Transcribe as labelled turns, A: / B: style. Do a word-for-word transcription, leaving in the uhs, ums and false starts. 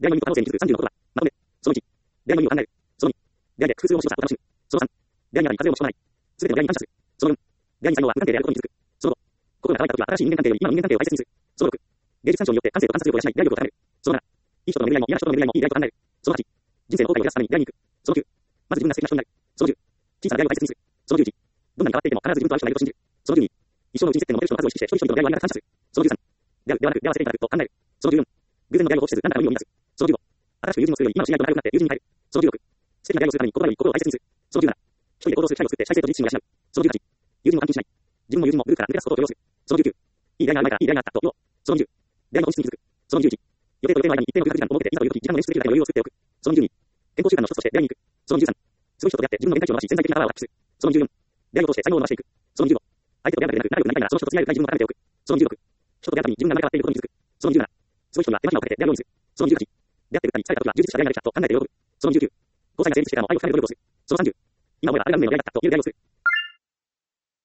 A: 出会いの意味と可能性に気づくさんじゅうのことは、まとめ。そのいち、出会いの意味を考える。そのに、出会いで複数の視聴者を楽しむ。そのさん、出会いにあり風をもしょうがない。すべての出会いに感謝する。そのよん、出会いに才能は無関係であることに気づく。そのご、心が乾いた時は新しい人間関係より今の人間関係を大切にする。そのろく、芸術鑑賞によって感性と観察力を養い、出会い力を高める。そのなな、いい人との巡り合いも嫌な人との巡り合いもいい出会いと考える。そのはち、人生の後悔を減らすために出会いに行く。そのきゅう、まず自分が素敵な人になる。そのじゅう、小さな出会いを大切にする。そのじゅういち、どんなに変わっていても必ず自分と合う人がいると信じる。そのじゅうに、一生のうちに接点の持てる人の数を意識して一人一人の出会いをありがたく感謝する。そのじゅうさん、出会うではなく出会わせていただくと考える。そのじゅうよん、偶然の出会いを放棄せず何らかの意味を見出す。そのじゅうご、新しく友人を作るより今の知り合いと仲良くなって友人に変える。そのじゅうろく、素敵な出会いをするために心より心を大切にする。そのじゅうなな、一人で行動する機会を作って主体性と自信を養う。そのじゅうはち、友人を監禁しない。自分も友人もグループから抜け出すことを許容する。そのじゅうきゅう、いい出会いがある前からいい出会いがあったと言おう。そのにじゅう、出会いの本質に気づく。そのにじゅういち、予定と予定の間に一定の空白時間を設けていざという時時間を捻出できるだけの余裕を作っておく。そのにじゅうに、健康習慣の一つとして出会いに行く。そのにじゅうさん、すごい人と出会って自分の限界値を伸ばし潜在的なパワーを発揮する。そのにじゅうよん、出会いを通して才能を伸ばしていく。そのにじゅうご、相手と出会うだけでなく仲良くなりたいならその人と付き合える深い自分を高めておく。そのにじゅうろく、人と出会うたびに自分が生まれ変わっていることに気づく。そのにじゅうなな、すごい人には手間暇をかけて出会うようにする。そのにじゅうはち、出会っている方に疲れた時は充実した出会いができたと考えて喜ぶ。そのにじゅうきゅう、交際が成立してからも愛を深める努力をする。そのさんじゅう、今思えばあれが運命の出会いだったという出会いをする。